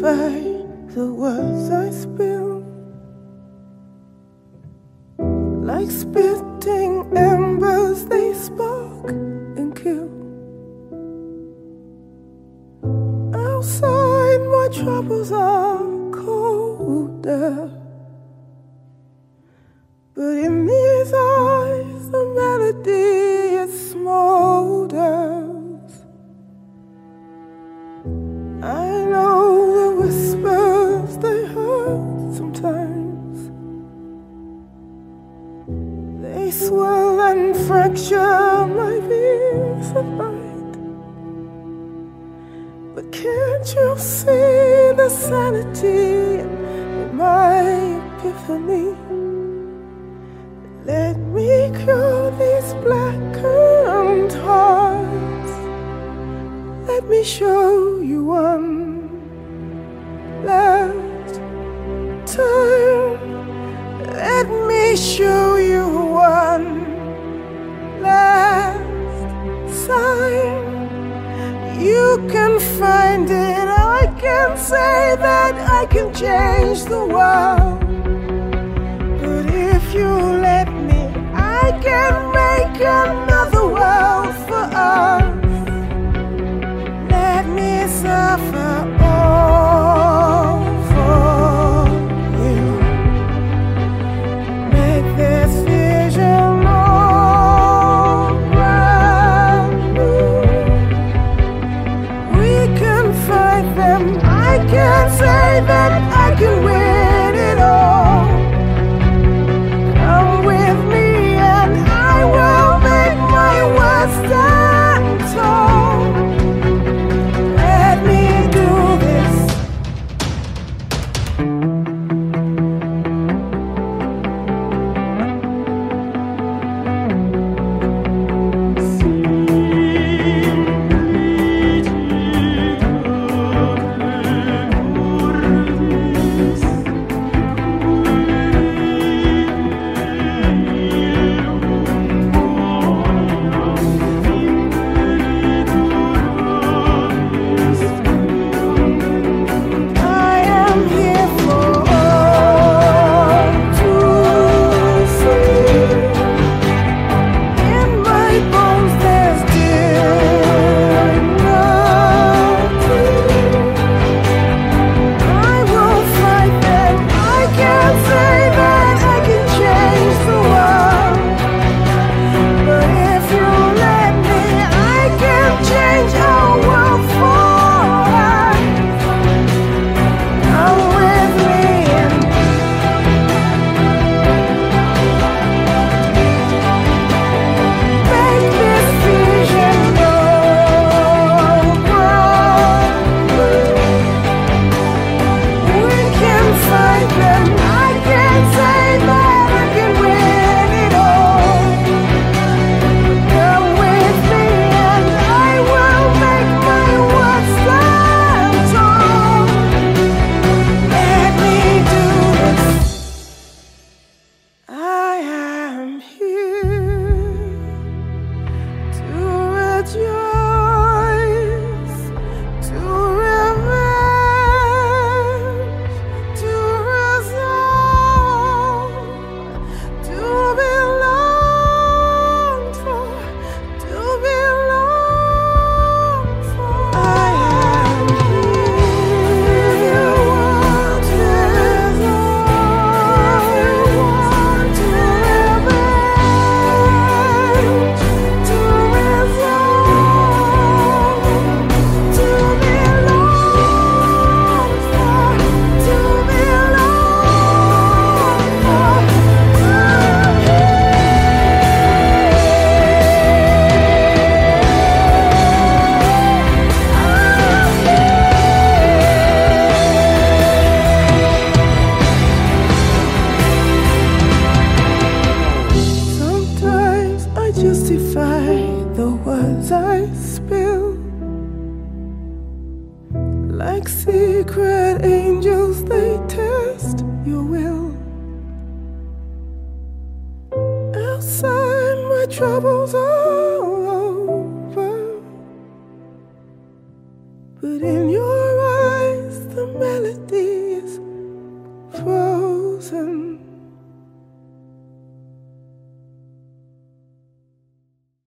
justify the words I spill, like spitting embers they spark and kill. Outside my troubles are colder, but in these eyes the melody it smolders. I know the whispers they hurt sometimes, they swell and fracture my peace of mind. But can't you see the sanity in my epiphany? Let me cure these blackened hearts. Let me show you one last time. Let me show you one last sign. You can find it. I can say that I can change the world. But if you let me, I can make another world for us. Let me suffer all for you. Make this vision all brand new. We can fight them. I can say that I can win it all. Come with me and I will make my words stand tall. Let me do this. Like secret angels, they test your will. Outside, my troubles are over, but in your eyes, the melody is frozen.